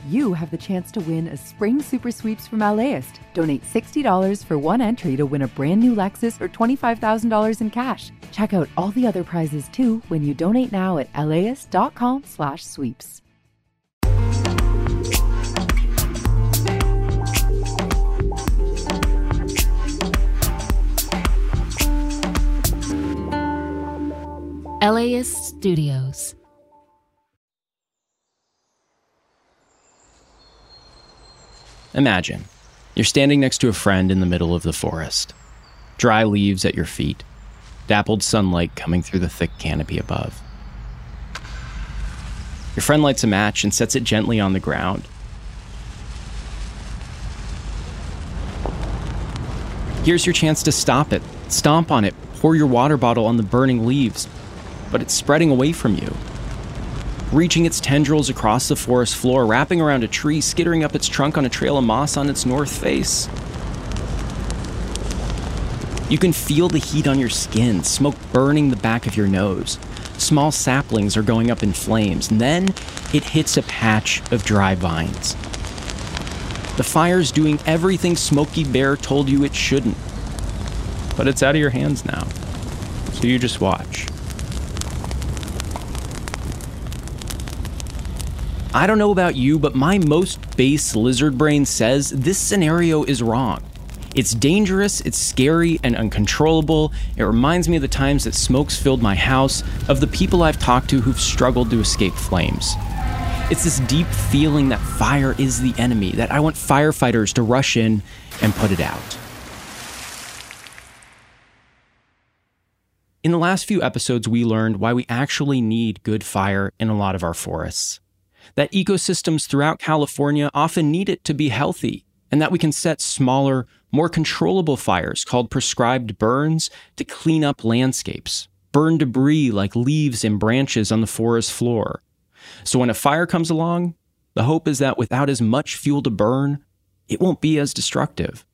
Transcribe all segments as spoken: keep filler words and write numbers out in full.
you have the chance to win a spring super sweeps from LAist. Donate sixty dollars for one entry to win a brand new Lexus or twenty-five thousand dollars in cash. Check out all the other prizes too when you donate now at laist.com slash sweeps. LAist Studios. Imagine, you're standing next to a friend in the middle of the forest. Dry leaves at your feet, dappled sunlight coming through the thick canopy above. Your friend lights a match and sets it gently on the ground. Here's your chance to stop it, stomp on it, pour your water bottle on the burning leaves, but it's spreading away from you. Reaching its tendrils across the forest floor, wrapping around a tree, skittering up its trunk on a trail of moss on its north face. You can feel the heat on your skin, smoke burning the back of your nose. Small saplings are going up in flames, and then it hits a patch of dry vines. The fire's doing everything Smokey Bear told you it shouldn't. But it's out of your hands now, so you just watch. I don't know about you, but my most base lizard brain says this scenario is wrong. It's dangerous, it's scary, and uncontrollable. It reminds me of the times that smokes filled my house, of the people I've talked to who've struggled to escape flames. It's this deep feeling that fire is the enemy, that I want firefighters to rush in and put it out. In the last few episodes, we learned why we actually need good fire in a lot of our forests. That ecosystems throughout California often need it to be healthy, and that we can set smaller, more controllable fires called prescribed burns to clean up landscapes, burn debris like leaves and branches on the forest floor. So when a fire comes along, the hope is that without as much fuel to burn, it won't be as destructive.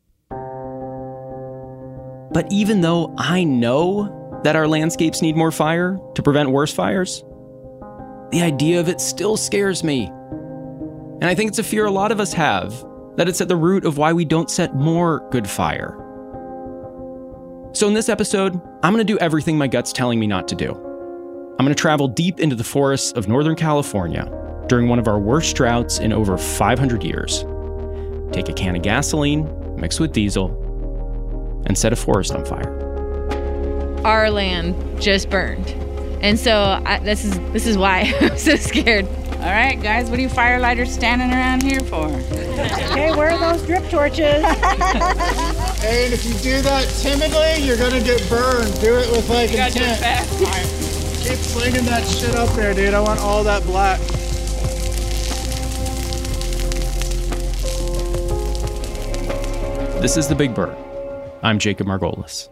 But even though I know that our landscapes need more fire to prevent worse fires, the idea of it still scares me. And I think it's a fear a lot of us have, that it's at the root of why we don't set more good fire. So in this episode, I'm going to do everything my gut's telling me not to do. I'm going to travel deep into the forests of Northern California during one of our worst droughts in over five hundred years. Take a can of gasoline, mix with diesel, and set a forest on fire. Our land just burned. And so I, this is this is why I'm so scared. All right, guys, what are you firelighters standing around here for? Okay, where are those drip torches? Hey, and if you do that timidly, you're gonna get burned. Do it with like You gotta do it intent. fast. Keep slinging that shit up there, dude. I want all that black. This is The Big Burn. I'm Jacob Margolis.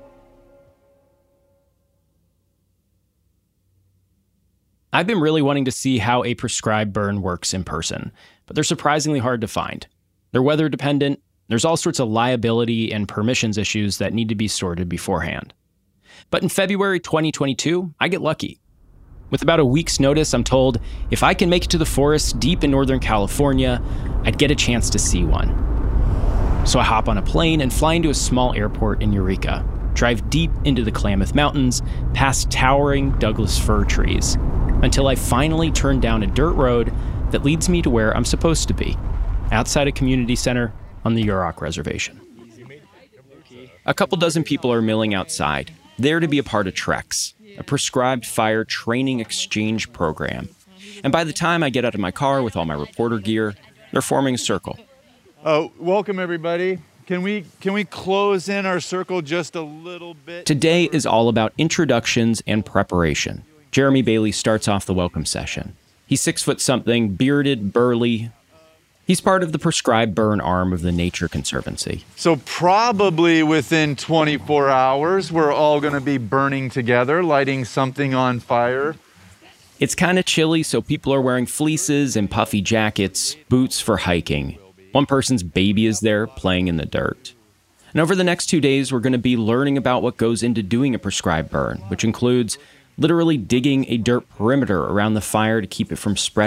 I've been really wanting to see how a prescribed burn works in person, but they're surprisingly hard to find. They're weather dependent, there's all sorts of liability and permissions issues that need to be sorted beforehand. But in February twenty twenty-two, I get lucky. With about a week's notice, I'm told if I can make it to the forest deep in Northern California, I'd get a chance to see one. So I hop on a plane and fly into a small airport in Eureka, drive deep into the Klamath Mountains, past towering Douglas fir trees, until I finally turn down a dirt road that leads me to where I'm supposed to be, outside a community center on the Yurok Reservation. A couple dozen people are milling outside, there to be a part of Trex, a prescribed fire training exchange program. And by the time I get out of my car with all my reporter gear, they're forming a circle. Oh, welcome everybody. Can we can we close in our circle just a little bit? Today is all about introductions and preparation. Jeremy Bailey starts off the welcome session. He's six foot something, bearded, burly. He's part of the prescribed burn arm of the Nature Conservancy. So probably within twenty-four hours, we're all going to be burning together, lighting something on fire. It's kind of chilly, so people are wearing fleeces and puffy jackets, boots for hiking. One person's baby is there, playing in the dirt. And over the next two days, we're going to be learning about what goes into doing a prescribed burn, which includes literally digging a dirt perimeter around the fire to keep it from spreading,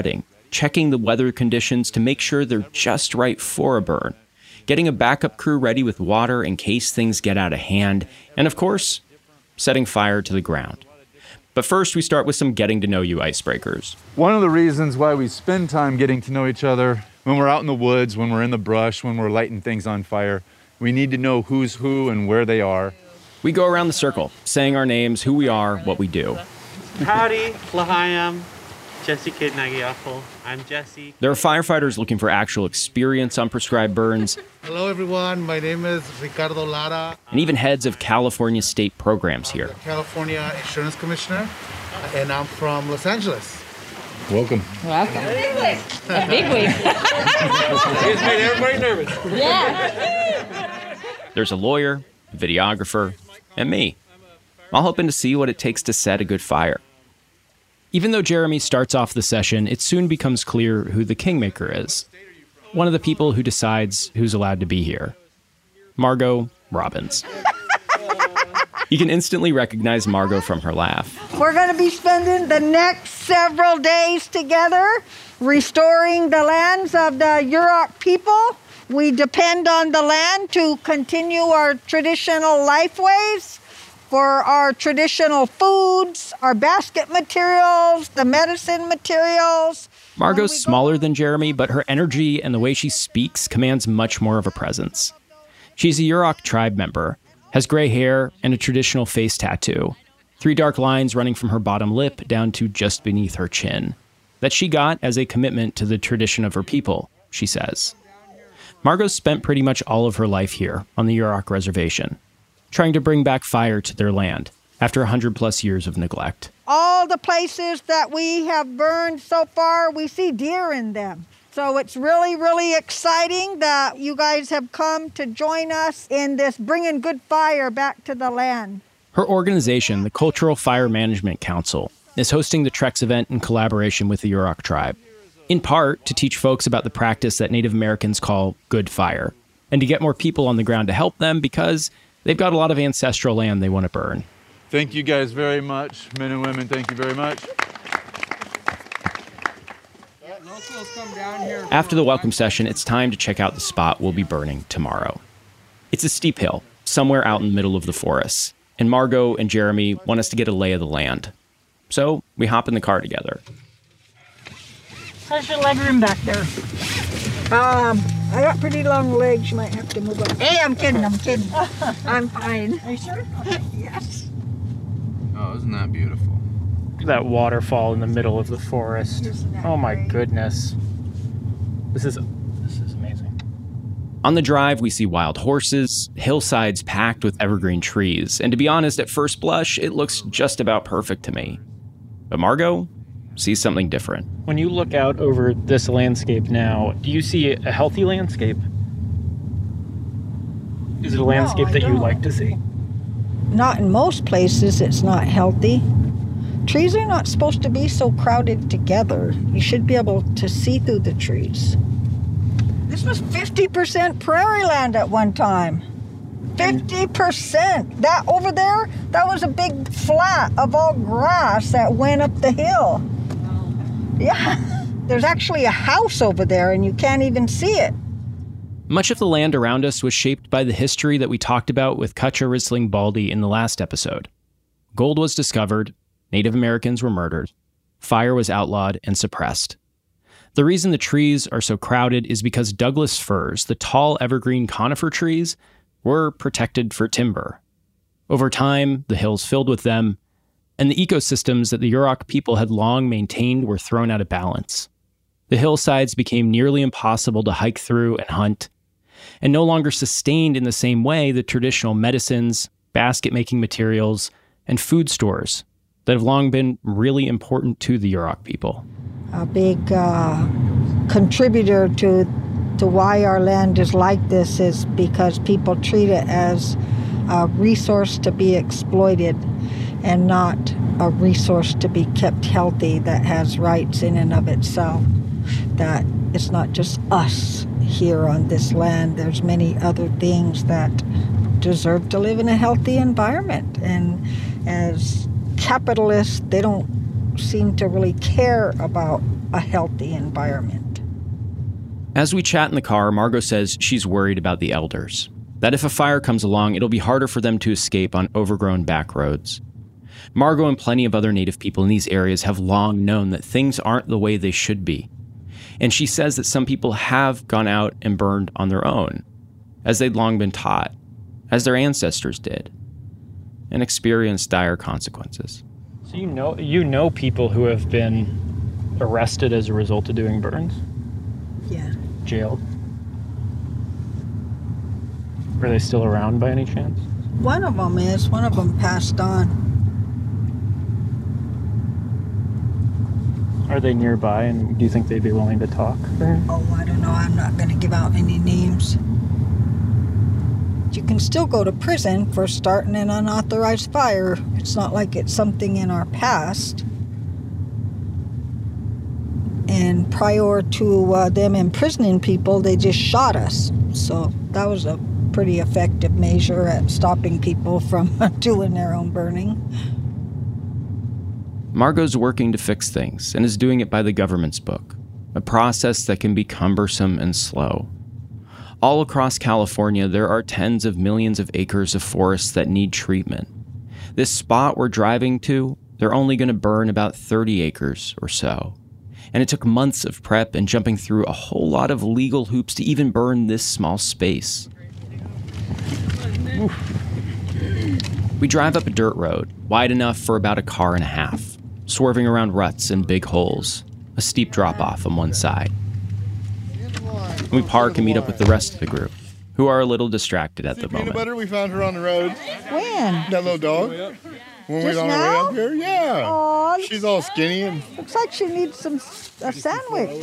checking the weather conditions to make sure they're just right for a burn, getting a backup crew ready with water in case things get out of hand, and of course, setting fire to the ground. But first, we start with some getting to know you icebreakers. One of the reasons why we spend time getting to know each other, when we're out in the woods, when we're in the brush, when we're lighting things on fire, we need to know who's who and where they are. We go around the circle, saying our names, who we are, what we do. Howdy, Lahayam, Jesse Kid Nagyapol. I'm Jesse. There are firefighters looking for actual experience on prescribed burns. Hello, everyone. My name is Ricardo Lara. And even heads of California state programs here. California Insurance Commissioner, and I'm from Los Angeles. Welcome. Welcome. A big week. It's made everybody nervous. Yeah. There's a lawyer, a videographer, and me. All hoping to see what it takes to set a good fire. Even though Jeremy starts off the session, it soon becomes clear who the kingmaker is. One of the people who decides who's allowed to be here. Margot Robbins. You can instantly recognize Margot from her laugh. We're going to be spending the next several days together restoring the lands of the Yurok people. We depend on the land to continue our traditional lifeways, for our traditional foods, our basket materials, the medicine materials. Margot's smaller than Jeremy, but her energy and the way she speaks commands much more of a presence. She's a Yurok tribe member, has gray hair and a traditional face tattoo, three dark lines running from her bottom lip down to just beneath her chin, that she got as a commitment to the tradition of her people, she says. Margot spent pretty much all of her life here on the Yurok reservation, trying to bring back fire to their land after one hundred plus years of neglect. All the places that we have burned so far, we see deer in them. So it's really, really exciting that you guys have come to join us in this bringing good fire back to the land. Her organization, the Cultural Fire Management Council, is hosting the Trex event in collaboration with the Yurok tribe, in part to teach folks about the practice that Native Americans call good fire, and to get more people on the ground to help them because they've got a lot of ancestral land they want to burn. Thank you guys very much, men and women, thank you very much. After the welcome session, it's time to check out the spot we'll be burning tomorrow. It's a steep hill, somewhere out in the middle of the forest, and Margot and Jeremy want us to get a lay of the land. So we hop in the car together. How's your leg room back there? Um, I got pretty long legs. You might have to move up. Hey, I'm kidding. I'm kidding. I'm fine. Are you sure? Yes. Oh, isn't that beautiful? That waterfall in the middle of the forest. Oh my goodness. This is this is amazing. On the drive, we see wild horses, hillsides packed with evergreen trees, and to be honest, at first blush, it looks just about perfect to me. But Margot sees something different. When you look out over this landscape now, do you see a healthy landscape? Is it a landscape No, that you don't. like to see? Not in most places, it's not healthy. Trees are not supposed to be so crowded together. You should be able to see through the trees. This was fifty percent prairie land at one time. fifty percent. That over there, that was a big flat of all grass that went up the hill. Yeah, there's actually a house over there and you can't even see it. Much of the land around us was shaped by the history that we talked about with Cutcha Risling Baldy in the last episode. Gold was discovered, Native Americans were murdered, fire was outlawed and suppressed. The reason the trees are so crowded is because Douglas firs, the tall evergreen conifer trees, were protected for timber. Over time, the hills filled with them, and the ecosystems that the Yurok people had long maintained were thrown out of balance. The hillsides became nearly impossible to hike through and hunt, and no longer sustained in the same way the traditional medicines, basket-making materials, and food stores that have long been really important to the Yurok people. A big uh, contributor to to why our land is like this is because people treat it as a resource to be exploited and not a resource to be kept healthy that has rights in and of itself. That it's not just us here on this land. There's many other things that deserve to live in a healthy environment. And as capitalists, they don't seem to really care about a healthy environment. As we chat in the car, Margot says she's worried about the elders, that if a fire comes along, it'll be harder for them to escape on overgrown back roads. Margot and plenty of other Native people in these areas have long known that things aren't the way they should be. And she says that some people have gone out and burned on their own, as they'd long been taught, as their ancestors did, and experienced dire consequences. So you know you know people who have been arrested as a result of doing burns? Yeah. Jailed? Are they still around by any chance? One of them is. One of them passed on. Are they nearby, and do you think they'd be willing to talk? Oh, I don't know. I'm not going to give out any names. You can still go to prison for starting an unauthorized fire. It's not like it's something in our past. And prior to uh, them imprisoning people, they just shot us. So that was a pretty effective measure at stopping people from doing their own burning. Margot's working to fix things and is doing it by the government's book, a process that can be cumbersome and slow. All across California, there are tens of millions of acres of forests that need treatment. This spot we're driving to, they're only going to burn about thirty acres or so. And it took months of prep and jumping through a whole lot of legal hoops to even burn this small space. Oof. We drive up a dirt road, wide enough for about a car and a half, swerving around ruts and big holes, a steep drop-off on one side. We park and meet up with the rest of the group, who are a little distracted at the moment. Peanut butter, we found her on the road. When? That little dog. When we Just was on now? our way up here, yeah. Aw, She's all skinny and looks like she needs some a sandwich.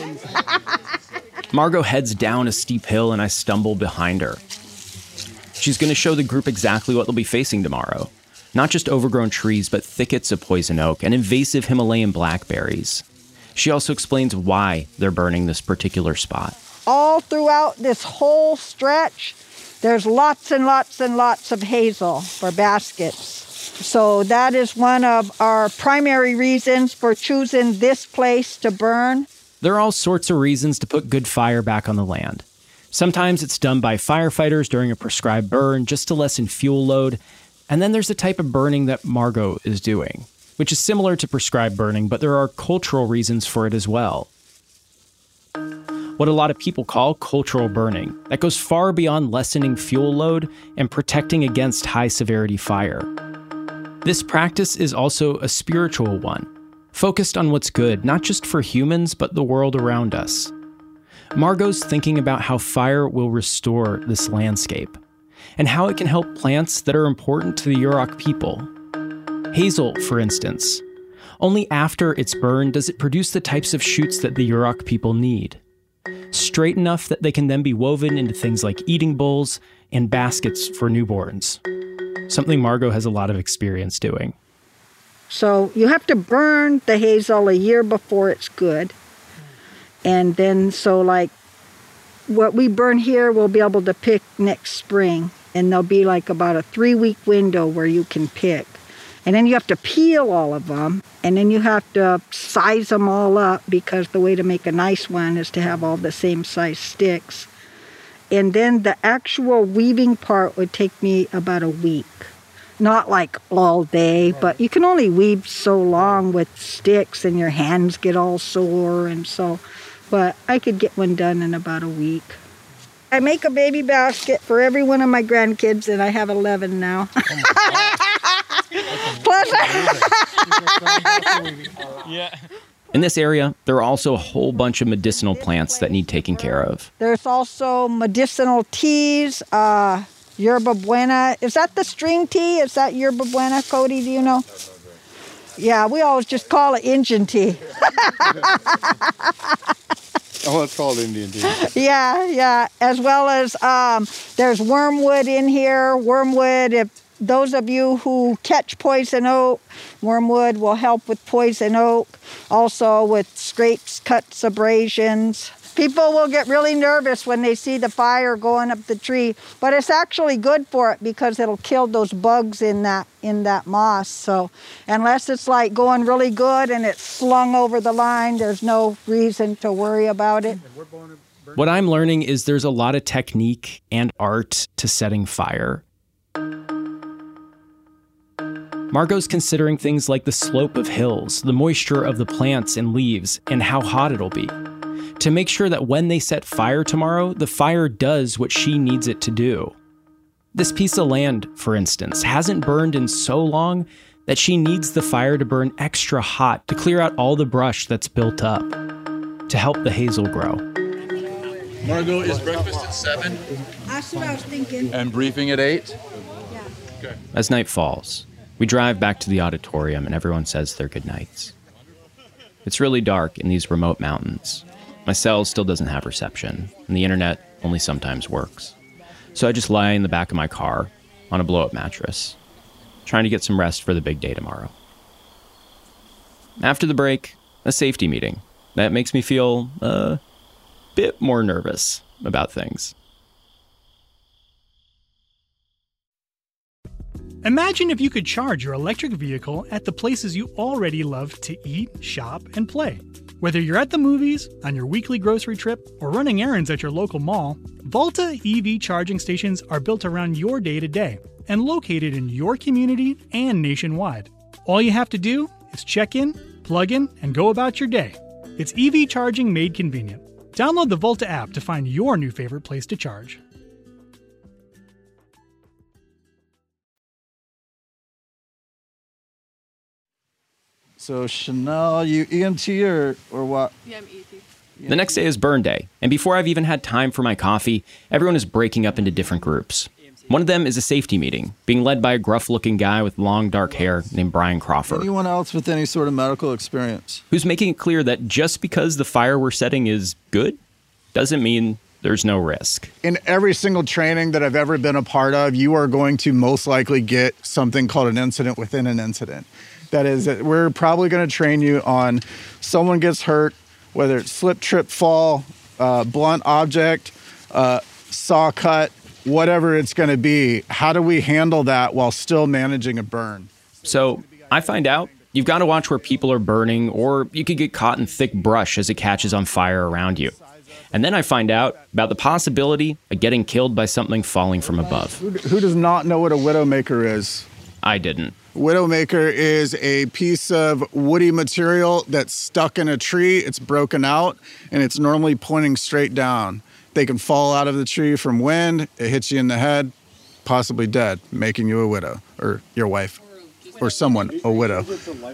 Margot heads down a steep hill and I stumble behind her. She's going to show the group exactly what they'll be facing tomorrow. Not just overgrown trees, but thickets of poison oak and invasive Himalayan blackberries. She also explains why they're burning this particular spot. All throughout this whole stretch, there's lots and lots and lots of hazel for baskets. So that is one of our primary reasons for choosing this place to burn. There are all sorts of reasons to put good fire back on the land. Sometimes it's done by firefighters during a prescribed burn just to lessen fuel load. And then there's the type of burning that Margot is doing, which is similar to prescribed burning, but there are cultural reasons for it as well. What a lot of people call cultural burning, that goes far beyond lessening fuel load and protecting against high-severity fire. This practice is also a spiritual one, focused on what's good, not just for humans, but the world around us. Margot's thinking about how fire will restore this landscape, and how it can help plants that are important to the Yurok people. Hazel, for instance. Only after it's burned does it produce the types of shoots that the Yurok people need. Straight enough that they can then be woven into things like eating bowls and baskets for newborns. Something Margot has a lot of experience doing. So you have to burn the hazel a year before it's good. And then so like what we burn here we'll be able to pick next spring. And there'll be like about a three-week window where you can pick. And then you have to peel all of them. And then you have to size them all up because the way to make a nice one is to have all the same size sticks. And then the actual weaving part would take me about a week. Not like all day, but you can only weave so long with sticks and your hands get all sore and so. But I could get one done in about a week. I make a baby basket for every one of my grandkids, and I have eleven now. Plus, In this area, there are also a whole bunch of medicinal plants that need taken care of. There's also medicinal teas, uh, yerba buena. Is that the string tea? Is that yerba buena, Cody? Do you know? Yeah, we always just call it Indian tea. oh, it's called Indian tea. Yeah, yeah. As well as um, there's wormwood in here. Wormwood, if those of you who catch poison oak, wormwood will help with poison oak, also with scrapes, cuts, abrasions. People will get really nervous when they see the fire going up the tree, but it's actually good for it because it'll kill those bugs in that in that moss. So unless it's like going really good and it's slung over the line, there's no reason to worry about it. What I'm learning is there's a lot of technique and art to setting fire. Margot's considering things like the slope of hills, the moisture of the plants and leaves, and how hot it'll be, to make sure that when they set fire tomorrow, the fire does what she needs it to do. This piece of land, for instance, hasn't burned in so long that she needs the fire to burn extra hot to clear out all the brush that's built up, to help the hazel grow. Margot, is breakfast at seven? That's what I was thinking. And briefing at eight? Yeah. Okay. As night falls, we drive back to the auditorium and everyone says their goodnights. It's really dark in these remote mountains. My cell still doesn't have reception, and the internet only sometimes works. So I just lie in the back of my car on a blow-up mattress, trying to get some rest for the big day tomorrow. After the break, a safety meeting that makes me feel a bit more nervous about things. Imagine if you could charge your electric vehicle at the places you already love to eat, shop, and play. Whether you're at the movies, on your weekly grocery trip, or running errands at your local mall, Volta E V charging stations are built around your day-to-day and located in your community and nationwide. All you have to do is check in, plug in, and go about your day. It's E V charging made convenient. Download the Volta app to find your new favorite place to charge. So Chanel, you E M T or, or what? Yeah, I'm E T. The next day is burn day, and before I've even had time for my coffee, everyone is breaking up into different groups. One of them is a safety meeting, being led by a gruff-looking guy with long, dark hair named Brian Crawford. Anyone else with any sort of medical experience? Who's making it clear that just because the fire we're setting is good, doesn't mean there's no risk. In every single training that I've ever been a part of, you are going to most likely get something called an incident within an incident. That is, that we're probably going to train you on someone gets hurt, whether it's slip, trip, fall, uh, blunt object, uh, saw cut, whatever it's going to be. How do we handle that while still managing a burn? So I find out you've got to watch where people are burning, or you could get caught in thick brush as it catches on fire around you. And then I find out about the possibility of getting killed by something falling from above. Who, who does not know what a widowmaker is? I didn't. Widowmaker is a piece of woody material that's stuck in a tree. It's broken out, and it's normally pointing straight down. They can fall out of the tree from wind. It hits you in the head, possibly dead, making you a widow, or your wife, or someone a widow.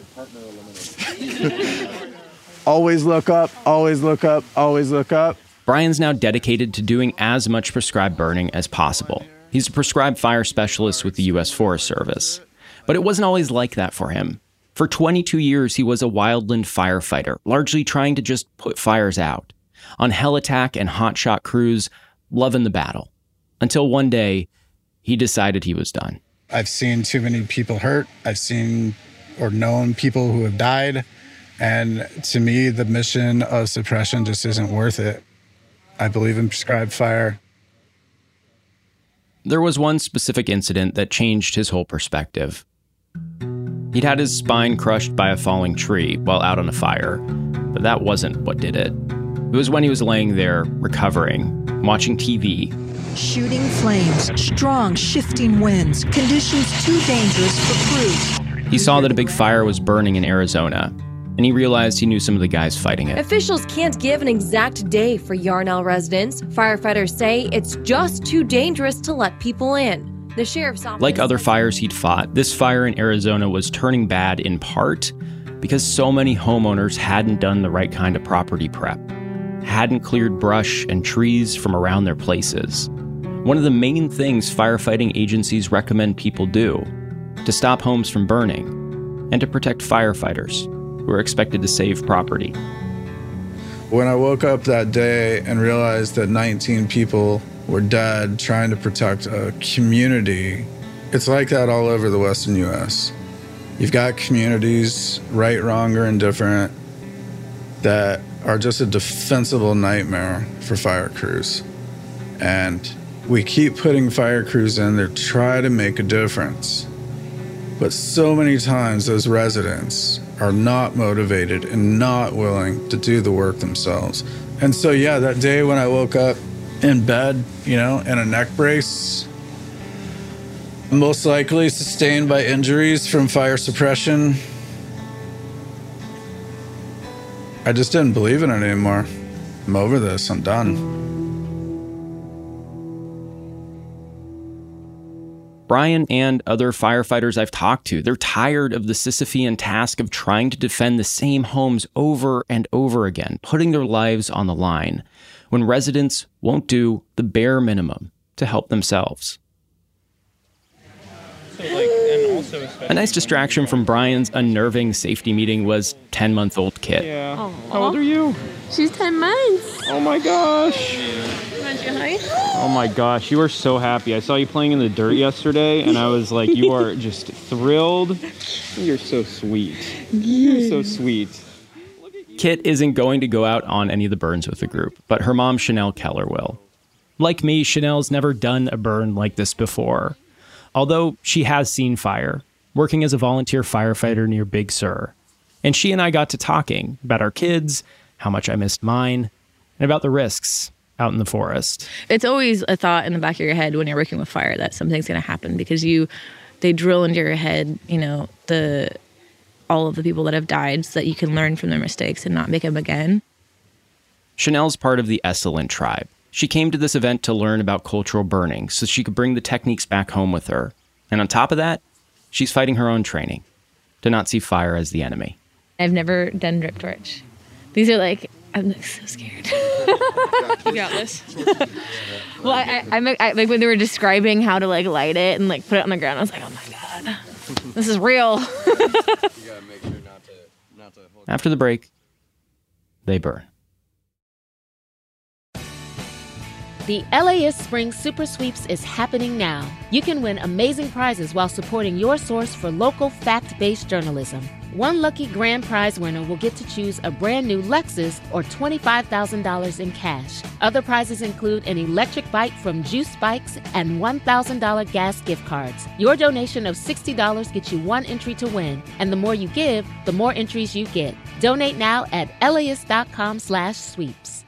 Always look up, always look up, always look up. Brian's now dedicated to doing as much prescribed burning as possible. He's a prescribed fire specialist with the U S Forest Service. But it wasn't always like that for him. For twenty-two years, he was a wildland firefighter, largely trying to just put fires out. On hell attack and hotshot crews, loving the battle. Until one day, he decided he was done. I've seen too many people hurt. I've seen or known people who have died. And to me, the mission of suppression just isn't worth it. I believe in prescribed fire. There was one specific incident that changed his whole perspective. He'd had his spine crushed by a falling tree while out on a fire, but that wasn't what did it. It was when he was laying there, recovering, watching T V. Shooting flames, strong shifting winds, conditions too dangerous for crews. He saw that a big fire was burning in Arizona, and he realized he knew some of the guys fighting it. Officials can't give an exact day for Yarnell residents. Firefighters say it's just too dangerous to let people in. The sheriff's office... Like other fires he'd fought, this fire in Arizona was turning bad in part because so many homeowners hadn't done the right kind of property prep, hadn't cleared brush and trees from around their places. One of the main things firefighting agencies recommend people do to stop homes from burning and to protect firefighters who are expected to save property. When I woke up that day and realized that nineteen people were dead trying to protect a community, It's like that all over the Western U S. You've got communities, right, wrong, or indifferent, that are just a defensible nightmare for fire crews. And we keep putting fire crews in there to try to make a difference. But so many times those residents are not motivated and not willing to do the work themselves. And so, yeah, that day when I woke up in bed, you know, in a neck brace, most likely sustained by injuries from fire suppression, I just didn't believe in it anymore. I'm over this, I'm done. Brian and other firefighters I've talked to, they're tired of the Sisyphean task of trying to defend the same homes over and over again, putting their lives on the line, when residents won't do the bare minimum to help themselves. So, like, and also a nice distraction from Brian's unnerving safety meeting was ten-month-old Kit. Yeah. Aww. How old are you? She's ten months. Oh my gosh. Oh my gosh, you are so happy. I saw you playing in the dirt yesterday, and I was like, you are just thrilled. You're so sweet. You're so sweet. Kit isn't going to go out on any of the burns with the group, but her mom, Chanel Keller, will. Like me, Chanel's never done a burn like this before. Although she has seen fire, working as a volunteer firefighter near Big Sur. And she and I got to talking about our kids, how much I missed mine, and about the risks out in the forest. It's always a thought in the back of your head when you're working with fire that something's going to happen, because you, they drill into your head, you know, the all of the people that have died so that you can learn from their mistakes and not make them again. Chanel's part of the Esalen tribe. She came to this event to learn about cultural burning so she could bring the techniques back home with her. And on top of that, she's fighting her own training to not see fire as the enemy. I've never done drip torch. These are like, I'm like so scared. You got this. Well, I, I, I, I like when they were describing how to like light it and like put it on the ground, I was like, oh my God, this is real. You gotta make sure not to, not to hold After the break, they burn. The L A is Spring Super Sweeps is happening now. You can win amazing prizes while supporting your source for local fact-based journalism. One lucky grand prize winner will get to choose a brand new Lexus or twenty-five thousand dollars in cash. Other prizes include an electric bike from Juice Bikes and one thousand dollars gas gift cards. Your donation of sixty dollars gets you one entry to win, and the more you give, the more entries you get. Donate now at laist.com slash sweeps.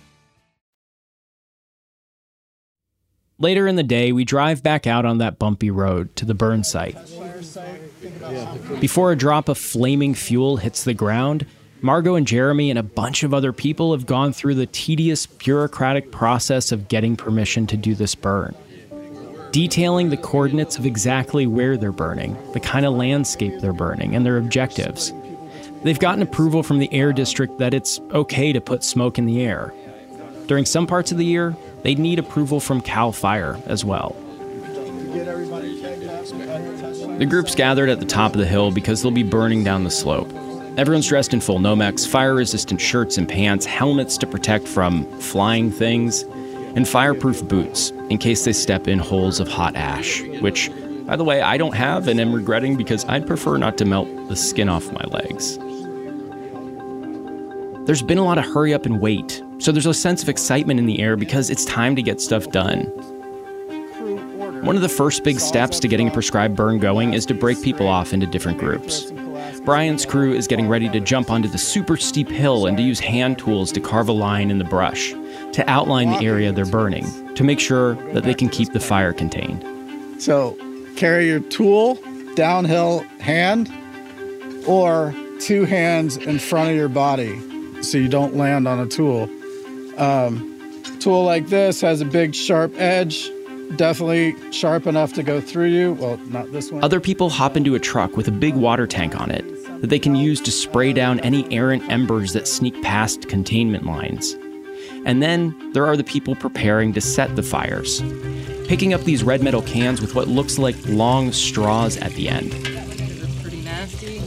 Later in the day, we drive back out on that bumpy road to the burn site. Before a drop of flaming fuel hits the ground, Margot and Jeremy and a bunch of other people have gone through the tedious bureaucratic process of getting permission to do this burn. Detailing the coordinates of exactly where they're burning, the kind of landscape they're burning, and their objectives. They've gotten approval from the air district that it's okay to put smoke in the air. During some parts of the year, they'd need approval from CAL FIRE as well. The group's gathered at the top of the hill because they'll be burning down the slope. Everyone's dressed in full Nomex, fire-resistant shirts and pants, helmets to protect from flying things, and fireproof boots in case they step in holes of hot ash, which, by the way, I don't have and am regretting because I'd prefer not to melt the skin off my legs. There's been a lot of hurry up and wait, so there's a sense of excitement in the air because it's time to get stuff done. One of the first big steps to getting a prescribed burn going is to break people off into different groups. Brian's crew is getting ready to jump onto the super steep hill and to use hand tools to carve a line in the brush, to outline the area they're burning, to make sure that they can keep the fire contained. So, carry your tool, downhill hand, or two hands in front of your body so you don't land on a tool. Um, tool like this has a big sharp edge, definitely sharp enough to go through you. Well, not this one. Other people hop into a truck with a big water tank on it that they can use to spray down any errant embers that sneak past containment lines. And then there are the people preparing to set the fires, picking up these red metal cans with what looks like long straws at the end. They're pretty nasty.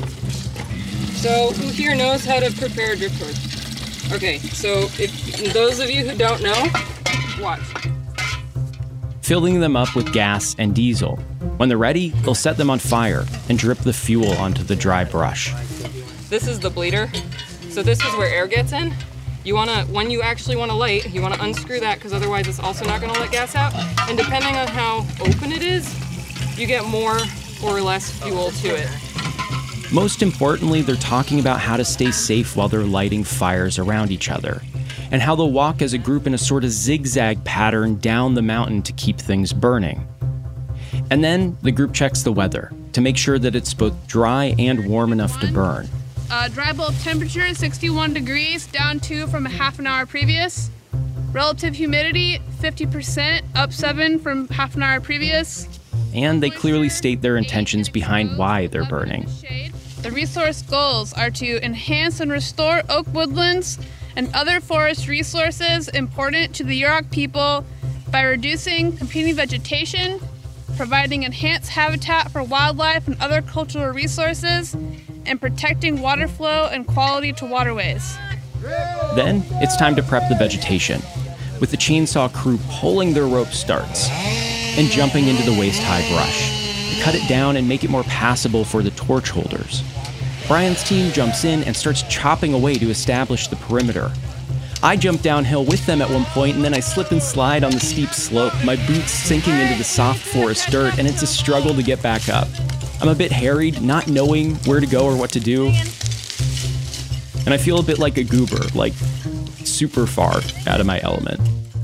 So who here knows how to prepare a drip torch? Okay, so if those of you who don't know, watch. filling them up with gas and diesel. When they're ready, they'll set them on fire and drip the fuel onto the dry brush. This is the bleeder. So this is where air gets in. You wanna, when you actually wanna light, you wanna unscrew that because otherwise it's also not gonna let gas out. And depending on how open it is, you get more or less fuel to it. Most importantly, they're talking about how to stay safe while they're lighting fires around each other, and how they'll walk as a group in a sort of zigzag pattern down the mountain to keep things burning. And then the group checks the weather to make sure that it's both dry and warm enough to burn. Uh, dry bulb temperature is sixty-one degrees, down two from a half an hour previous. Relative humidity, fifty percent, up seven from half an hour previous. And they clearly state their intentions behind why they're burning. The resource goals are to enhance and restore oak woodlands and other forest resources important to the Yurok people by reducing competing vegetation, providing enhanced habitat for wildlife and other cultural resources, and protecting water flow and quality to waterways. Then it's time to prep the vegetation, with the chainsaw crew pulling their rope starts and jumping into the waist-high brush to cut it down and make it more passable for the torch holders. Brian's team jumps in and starts chopping away to establish the perimeter. I jump downhill with them at one point, and then I slip and slide on the steep slope, my boots sinking into the soft forest dirt, and it's a struggle to get back up. I'm a bit harried, not knowing where to go or what to do. And I feel a bit like a goober, like super far out of my element.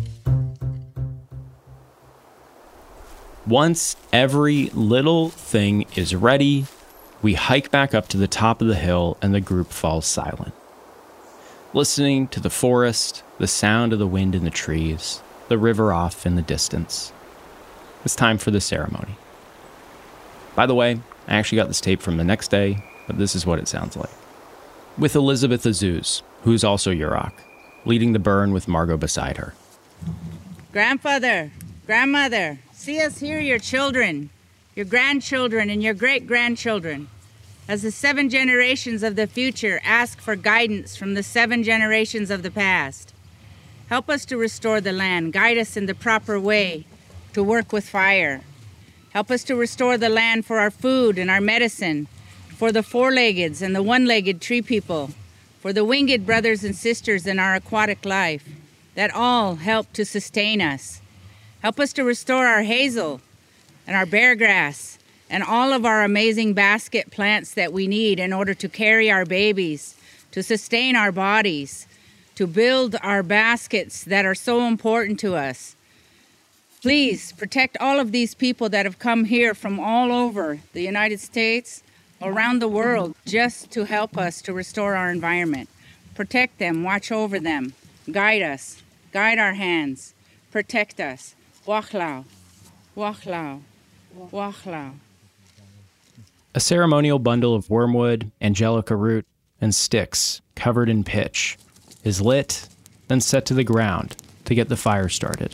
Once every little thing is ready, we hike back up to the top of the hill and the group falls silent. Listening to the forest, the sound of the wind in the trees, the river off in the distance. It's time for the ceremony. By the way, I actually got this tape from the next day, but this is what it sounds like. With Elizabeth Azuz, who's also Yurok, leading the burn with Margot beside her. Grandfather, grandmother, see us here, your children, your grandchildren, and your great-grandchildren. As the seven generations of the future ask for guidance from the seven generations of the past. Help us to restore the land. Guide us in the proper way to work with fire. Help us to restore the land for our food and our medicine, for the four-leggeds and the one-legged tree people, for the winged brothers and sisters in our aquatic life, that all help to sustain us. Help us to restore our hazel and our bear grass and all of our amazing basket plants that we need in order to carry our babies, to sustain our bodies, to build our baskets that are so important to us. Please protect all of these people that have come here from all over the United States, around the world, just to help us to restore our environment. Protect them, watch over them, guide us, guide our hands, protect us. Wachlau, wachlau, wachlau. A ceremonial bundle of wormwood, angelica root, and sticks covered in pitch is lit, then set to the ground to get the fire started.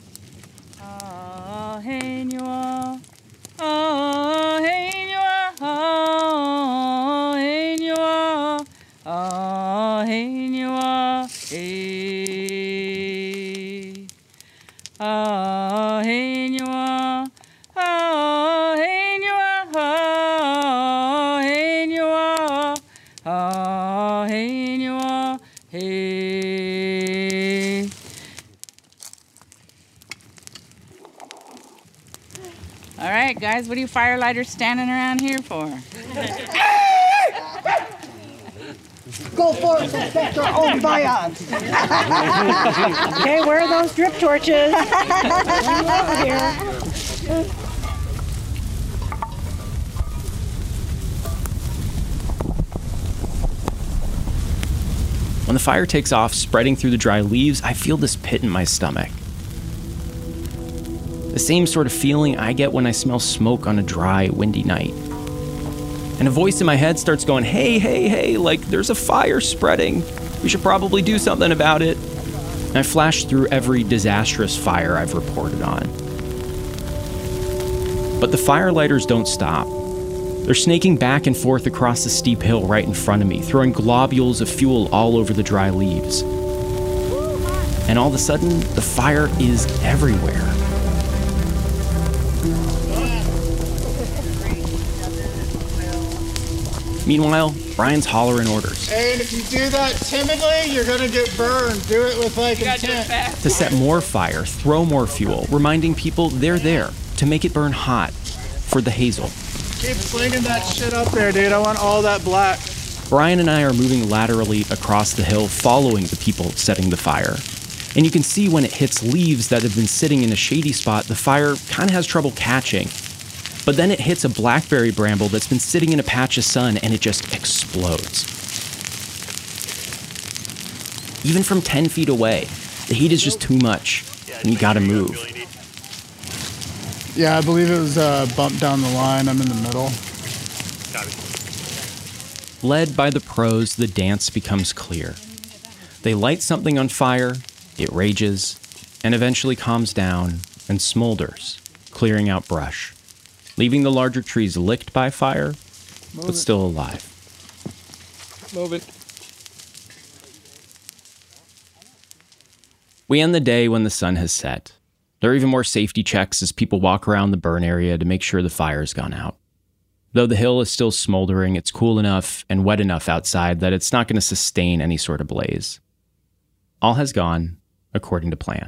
All right, guys, what are you firelighters standing around here for? Go for it, Inspector O'Brien. Okay, where are those drip torches? Over here. When the fire takes off, spreading through the dry leaves, I feel this pit in my stomach. The same sort of feeling I get when I smell smoke on a dry, windy night. And a voice in my head starts going, hey, hey, hey, like there's a fire spreading. We should probably do something about it. And I flash through every disastrous fire I've reported on. But the firelighters don't stop. They're snaking back and forth across the steep hill right in front of me, throwing globules of fuel all over the dry leaves. And all of a sudden, the fire is everywhere. Meanwhile, Brian's hollering orders And if you do that timidly, you're gonna get burned. Do it with like intent. to set more fire, throw more fuel, reminding people they're there to make it burn hot for the hazel. Keep slinging that shit up there, dude. I want all that black. Brian and I are moving laterally across the hill, following the people setting the fire. And you can see when it hits leaves that have been sitting in a shady spot, the fire kind of has trouble catching. But then it hits a blackberry bramble that's been sitting in a patch of sun, and it just explodes. Even from ten feet away, the heat is just too much, and you gotta move. Yeah, I believe it was uh, bumped down the line. I'm in the middle. Led by the pros, the dance becomes clear. They light something on fire, it rages, and eventually calms down and smolders, clearing out brush, leaving the larger trees licked by fire, Move but it. still alive. Move it. We end the day when the sun has set. There are even more safety checks as people walk around the burn area to make sure the fire's gone out. Though the hill is still smoldering, it's cool enough and wet enough outside that it's not going to sustain any sort of blaze. All has gone according to plan.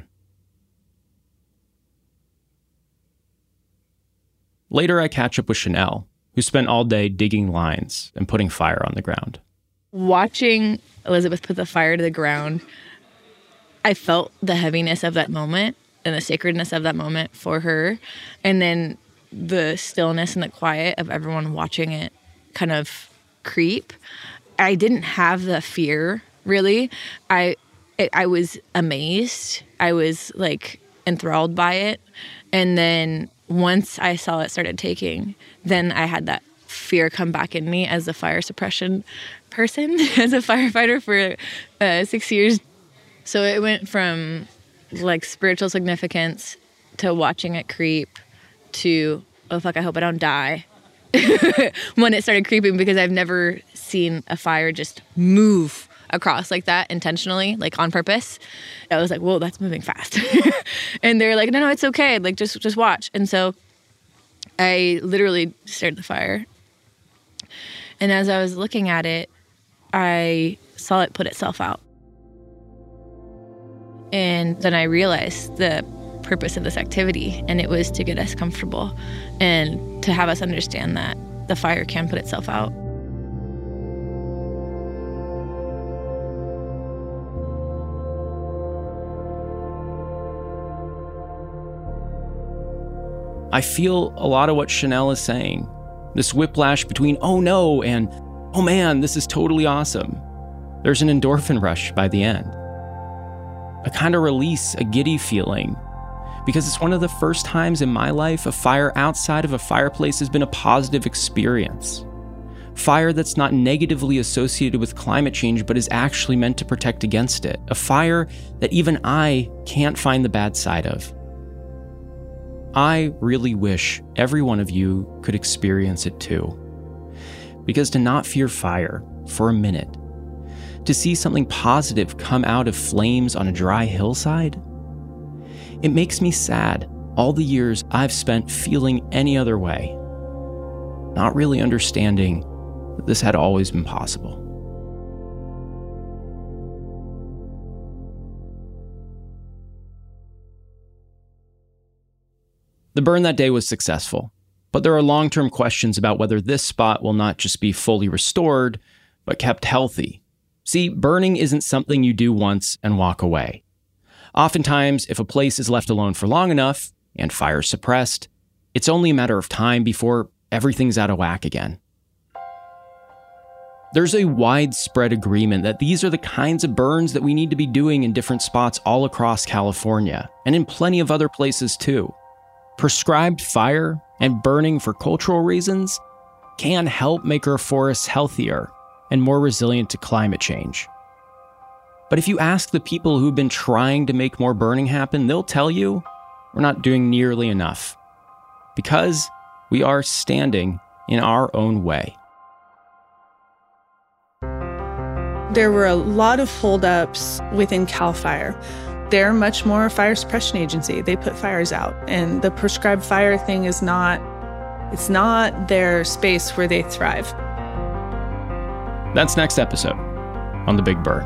Later, I catch up with Chanel, who spent all day digging lines and putting fire on the ground. Watching Elizabeth put the fire to the ground, I felt the heaviness of that moment and the sacredness of that moment for her. And then the stillness and the quiet of everyone watching it kind of creep. I didn't have the fear, really. I it, I was amazed. I was, like, enthralled by it. And then once I saw it started taking, then I had that fear come back in me as a fire suppression person, as a firefighter for uh, six years. So it went from, like, spiritual significance to watching it creep to, oh, fuck, I hope I don't die when it started creeping, because I've never seen a fire just move across like that intentionally, like on purpose. I was like, whoa, that's moving fast. And they're like, no, no, it's okay. Like, just, just watch. And so I literally started the fire. And as I was looking at it, I saw it put itself out. And then I realized the purpose of this activity, and it was to get us comfortable and to have us understand that the fire can put itself out. I feel a lot of what Chanel is saying. This whiplash between, oh no, and, oh man, this is totally awesome. There's an endorphin rush by the end. A kind of release, a giddy feeling. Because it's one of the first times in my life a fire outside of a fireplace has been a positive experience. Fire that's not negatively associated with climate change, but is actually meant to protect against it. A fire that even I can't find the bad side of. I really wish every one of you could experience it too. Because to not fear fire for a minute, to see something positive come out of flames on a dry hillside, it makes me sad all the years I've spent feeling any other way, not really understanding that this had always been possible. The burn that day was successful, but there are long-term questions about whether this spot will not just be fully restored, but kept healthy. See, burning isn't something you do once and walk away. Oftentimes, if a place is left alone for long enough and fire suppressed, it's only a matter of time before everything's out of whack again. There's a widespread agreement that these are the kinds of burns that we need to be doing in different spots all across California, and in plenty of other places too. Prescribed fire and burning for cultural reasons can help make our forests healthier and more resilient to climate change. But if you ask the people who've been trying to make more burning happen, they'll tell you we're not doing nearly enough, because we are standing in our own way. There were a lot of holdups within CAL FIRE. They're much more a fire suppression agency. They put fires out, and the prescribed fire thing is not, it's not their space where they thrive. That's next episode on The Big Burn.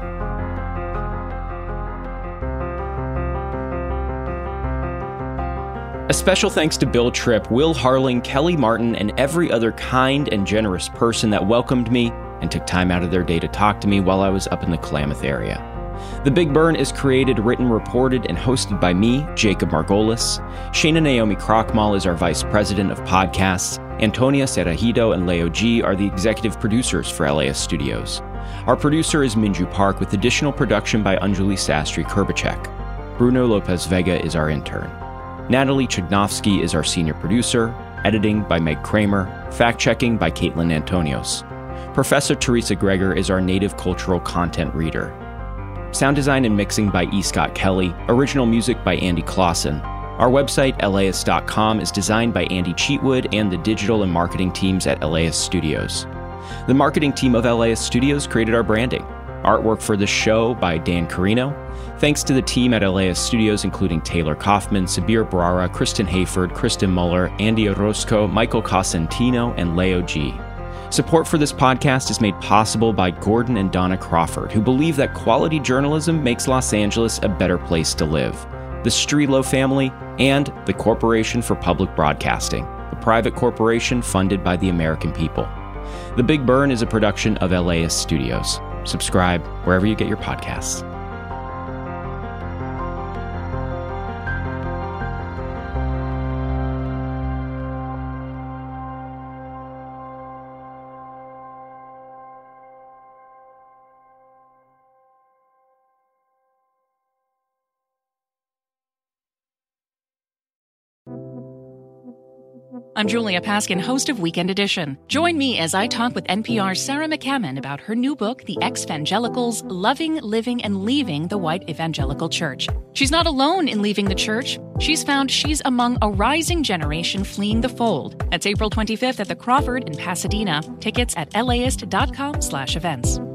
A special thanks to Bill Tripp, Will Harling, Kelly Martin, and every other kind and generous person that welcomed me and took time out of their day to talk to me while I was up in the Klamath area. The Big Burn is created, written, reported, and hosted by me, Jacob Margolis. Shana Naomi Krochmal is our vice president of podcasts. Antonia Cerejido and Leo G are the executive producers for L A S Studios. Our producer is Minju Park, with additional production by Anjali Sastry Kurbacek. Bruno Lopez Vega is our intern. Natalie Chignovsky is our senior producer. Editing by Meg Kramer. Fact-checking by Caitlin Antonios. Professor Teresa Greger is our native cultural content reader. Sound design and mixing by E. Scott Kelly. Original music by Andy Clausen. Our website, L A S dot com, is designed by Andy Cheatwood and the digital and marketing teams at L A S Studios. The marketing team of L A S Studios created our branding. Artwork for the show by Dan Carino. Thanks to the team at L A S Studios, including Taylor Kaufman, Sabir Brara, Kristen Hayford, Kristen Muller, Andy Orozco, Michael Cosentino, and Leo G. Support for this podcast is made possible by Gordon and Donna Crawford, who believe that quality journalism makes Los Angeles a better place to live. The Strelo family, and the Corporation for Public Broadcasting, a private corporation funded by the American people. The Big Burn is a production of L A S Studios. Subscribe wherever you get your podcasts. I'm Julia Paskin, host of Weekend Edition. Join me as I talk with N P R's Sarah McCammon about her new book, The Ex-Vangelicals, Loving, Living, and Leaving the White Evangelical Church. She's not alone in leaving the church. She's found she's among a rising generation fleeing the fold. That's April twenty-fifth at the Crawford in Pasadena. Tickets at L A ist dot com slash events.